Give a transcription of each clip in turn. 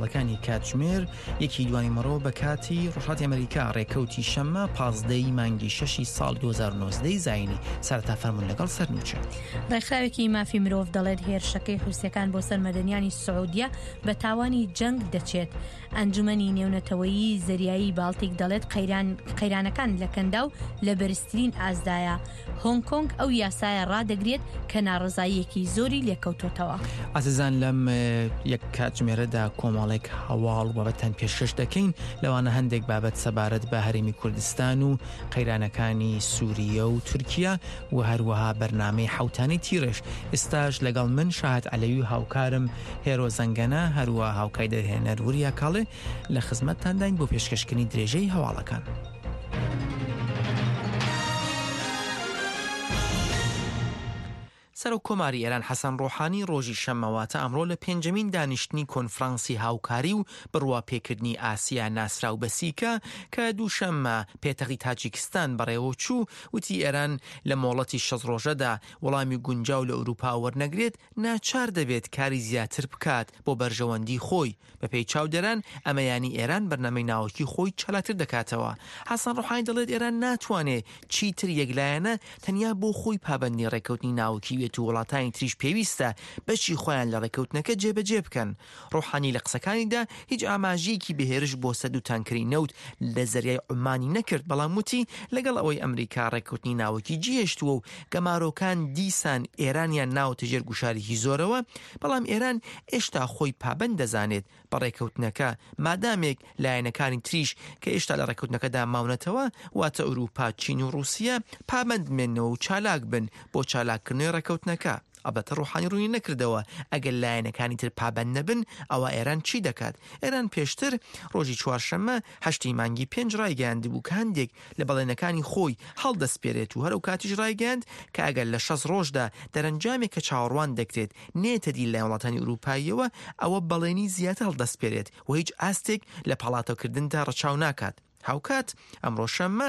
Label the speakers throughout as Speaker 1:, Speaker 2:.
Speaker 1: هەواڵەکانی کاتژمێر یەکی دوانی مەڕۆ بە کاتی ڕۆژهەڵاتی ئەمریکا ڕێکەوتی شەممە 15 مانگی 6 ساڵ 2009 زاینی سەرەتا فەرموون لەگەڵ سەرنووچە.
Speaker 2: ڕێکخراوێکی مافی مرۆڤ دەڵێت هێرشەکەی حوسیەکان بۆ سەر مەدەنیانی سعودیە بە تاوانی جەنگ دەچێت. ئەنجومەنی نێونەتەوەیی زەریایی بالتیک دەڵێت قەیرانەکان لە کەنداو لە بەرزترین ئازدایە. هۆنگ کۆنگ ئەو یاسایە ڕادەگرێت کە ناڕزاییەکی زۆری لێکەوتوتەوە.
Speaker 1: ئازیزان لەم یەک کاتژمێرەدا کۆمەڵێک هەواڵ بابەتەن پێشکەش دەکەین لەوانە هەندێک بابەت سەبارەت بە هەرێمی کوردستان و قەیرانەکانی سووریە و تورکیا و هەروەها بەرنامەی حوتانی تیرش. ئێستاش لەگەڵ من شاهد عەلەوی و هاوکارم هێرۆ زەنگەنە هەروە هاوکای دەرهێنەر وریا کاڵێ لە خزمەتتانداین بۆ پێشکەشکردنی درێژەی هەواڵەکان. سەرۆک کۆماری ئێران حەسەن ڕۆحانی ڕۆژی شەممەواتە ئەمڕۆ لە پێنجەمین دانیشتنی کۆنفرانسی هاوکاری و بڕواپێکردنی ئاسیا ناسراو بە سیکە کە دووشەممە پێتەخی تاجیکستان بەڕێوە چوو وتی ئێران لە مۆڵەتی 6 ڕۆژەدا وەڵامی گونجاو لە ئەوروپا وەرنەگرێت ناچار دەبێت کاری زیاتر بکات بۆ بەرژەوەندی خۆی. بەپێی چاودێران ئەمەیانی ئێران بەرنامەی ناوەکی خۆی چەلاتر دەکاتەوە. حەسەن ڕۆحانی دەڵێت ئێران ناتوانێت چیتر یەکلایەنە تەنیا بۆ خۆی پابەندی ڕێکەوتنی ناوەکی و وڵاتانی تریش پێویستە بەشی خۆیان لە ڕێکەوتنەکە جێبەجێ بکەن. ڕۆحانی لە قسەکانیدا هیچ ئاماژەیەکی بەهێرش بۆ سەد و تانکەری نەوت لە زەریای عومانی نەکرد، بەڵام وتی لەگەڵ ئەوەی ئەمریکا ڕێکەوتنی ناوەکی جێهێشتووە و گەمارۆکان دیسان ئێرانیان ناوەتە ژێر گوشارێکی زۆرەوە، بەڵام ئێران ئێشتا خۆی پابەند دەزانێت بە ڕێکەوتنەکە مادامێک لایەنەکانی تریش کە ئێشتا لە ڕێکەوتنەکەدا ماونەتەوە واتە ئەوروپا، چین و رووسیا پابەند بمێنەوە و چالاک بن بۆ چالاکردنەوەی ڕێکەوتنەکە. ئەبەتە ڕۆحانی ڕووی نەکردەوە ئەگەر لایەنەکانی تر پابەند نەبن ئەوە ئێران چی دەکات. ئێران پێشتر ڕۆژی چوارشەممە 8 مانگی 5 ڕایگەیاندی بوو کە هەندێک لە بەڵێنەکانی خۆی هەڵدەسپێرێت و هەرو کاتیش ڕایگەاند کە ئەگەر لە 6 ڕۆژدا دەرەنجامێک کە چاوەڕوان دەکرێت نێتە دی لە وڵاتانی ئوروپاییەوە ئەوە بەڵێنی زیاتر هەڵدەسپێرێت و هیچ ئاستێک لە پاڵاتەکردندا ڕەچاو ناکات. هاوکات ئەمڕۆ شەممە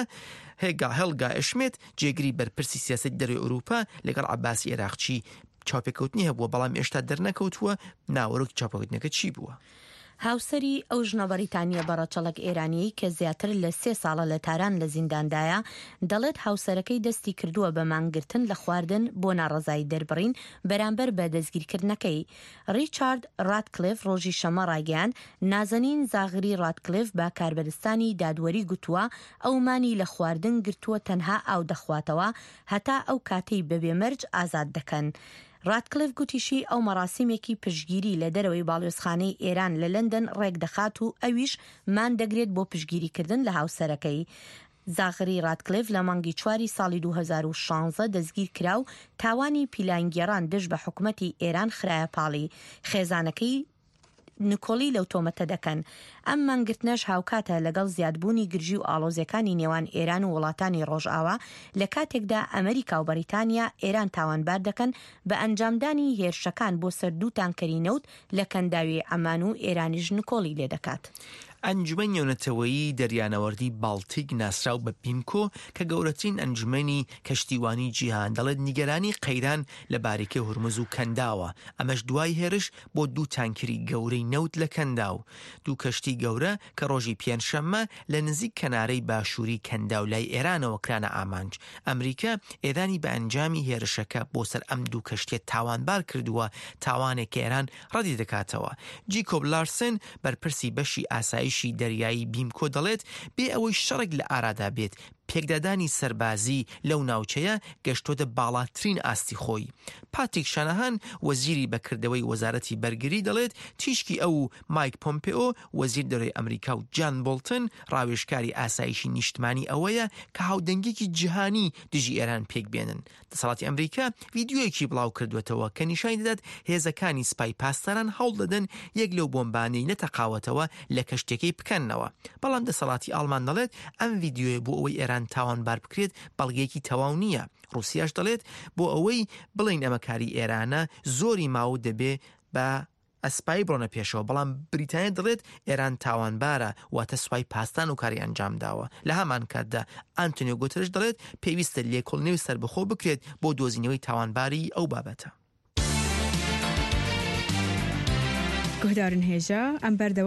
Speaker 1: هێلگا ئەشمێت جێگری بەرپرسی سیاسەت دەروی ئەوروپا لەگەڵ عەباسی عێراقچی چاوپێکەوتنی هەبووە، بەڵام ئێشتا دەرنەکەوتووە ناوەڕۆکی چاوپێکەوتنەکە چی بووە.
Speaker 2: هاوسەری ئەو ژنە بەریتانیە بەڕەچەڵک ئێرانی کە زیاتر لە 3 ساڵە لە تاران لە زینداندایە دەڵێت هاوسەرەکەی دەستی کردووە بە مانگرتن لە خواردن بۆ ناڕەزایی دەربڕین بەرامبەر بە دەستگیرکردنەکەی. ریچارد راتکلیف ڕۆژی شەمە ڕایگەیاند نازەنین زاغری راتکلیف بە کاربەرستانی دادوەری گوتووە ئەومانی لە خواردن گرتووە تەنها ئاو دەخواتەوە هەتا ئەو کاتەی بەبێ مەرج ئازاد دەکەن. راتکلیف گوتیشی ئەو مەراسیمێکی پشگیری لە دەرەوەی باڵیۆزخانەی ئێران لە لەندەن ڕێک دەخات و ئەویش مان دەگرێت بۆ پشگیریکردن لە هاوسەرەکەی. زاغری راتکلیف لە مانگی 4 ساڵی 2016 دەستگیر کرا و تاوانی پیلانگێڕان دژ بە حکومەتی ئێران خرایە پاڵی. خێزانەکەی نکۆلی لەو تۆمەتە دەکەن. ئەم مانگرتنەش هاوکاتە لەگەڵ زیادبوونی گرژی و ئاڵۆزیەکانی نێوان ئێران و وڵاتانی ڕۆژئاوا لە کاتێکدا ئەمریکا و بەریتانیا ئێران تاوانبار دەکەن بە ئەنجامدانی هێرشەکان بۆ سەر 2 تانکەری نەوت لە کەنداوی ئەمان و ئێرانیش نکۆلی لێ دەکات.
Speaker 1: ئەنجومەنی نێونەتەوەیی دەریانەوەردی بالتیک ناسراو بە پیمکۆ کە گەورەترین ئەنجومەنی کەشتیوانی جیهان دەڵێت نیگەرانی قەیران لە باریکەی هورمز و کەنداوە. ئەمەش دوای هێرش بۆ 2 تانکری گەورەی نەوت لە کەنداو. 2 کەشتی گەورە کە ڕۆژی پێنجشەممە لە نزیک کەنارەی باشووری کەنداو لای ئێرانەوە کرانە ئامانج. ئەمریکا ئێرانی بە ئەنجامی هێرشەکە بۆ سەر ئەم 2 کەشتیە تاوانبار کردووە، تاوانێک کە ئێران ڕەدی دەکاتەوە. جیکۆب لارسن بەرپرسی بەشی ئاسایشی دەریایی بیمکۆ دەڵێت بێ ئەوەی شەڕێک لە ئارادا بێت پێکدادانی سەربازی لەو ناوچەیە گەشتۆتە باڵاترین ئاستی خۆی. پاتریک شانەهان وەزیری بەکردەوەی وەزارەتی بەرگری دەڵێت تیشکی ئەو مایک پۆمپێۆ وەزیر دەرەوەی ئەمریکا و جان بۆڵتن ڕاوێژکاری ئاسایشی نیشتمانی ئەوەیە کە هاودەنگێکی جیهانی دژی ئێران پێک بێنن. دەسەڵاتی ئەمریکا ڤیدیۆیەکی بڵاو کردوێتەوە کە نیشانی دەدات هێزەکانی سپای پاسداران هەوڵ دەدەن یەک لەو بۆمبانەی نەتەقاوەتەوە لە کەشتێکی بکەنەوە. بەڵام دەسەڵاتی ئاڵمان دەڵێت ئەم ڤیدیۆیە بۆ ئەوەی ئێران تاوانبار بکرێت بەڵگەیەکی تەواو نییە. رووسیاش دەڵێت بۆ ئەوەی بڵین ئەمەکاری ئێرانە زۆری ماوە دەبێ بە ئەسپایی بڕۆنە پێشەوە، بەڵام بریتانیا دەڵێت ئێران تاوانبارە واتە سوپای پاستان و کاری ئەنجام داوە. لە هەمان کاتدا ئانتۆنیۆ گوتێرش دەڵێت پێویستە لێکۆڵینەوەی سەربەخۆ بکرێت بۆ دۆزینەوەی تاوانباری ئەو بابەتە.
Speaker 3: گۆدارن هێژە ئەم بەردەوام